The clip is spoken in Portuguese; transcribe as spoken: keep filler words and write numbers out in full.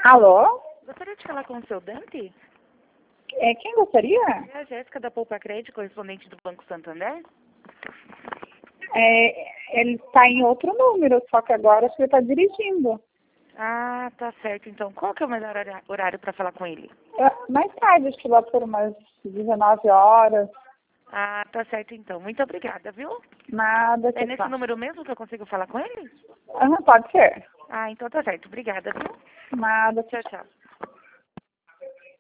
Alô? Gostaria de falar com o seu Dante? É, quem gostaria? É a Jéssica da Poupa Crédito, correspondente do Banco Santander. É, ele está em outro número, só que agora você está dirigindo. Ah, tá certo. Então, qual que é o melhor horário para falar com ele? É, mais tarde, acho que lá por umas dezenove horas. Ah, tá certo então. Muito obrigada, viu? Nada, É que nesse tá. número mesmo que eu consigo falar com ele? Ah, pode ser. Ah, então tá certo. Obrigada, viu? Nada, Tchau, tchau.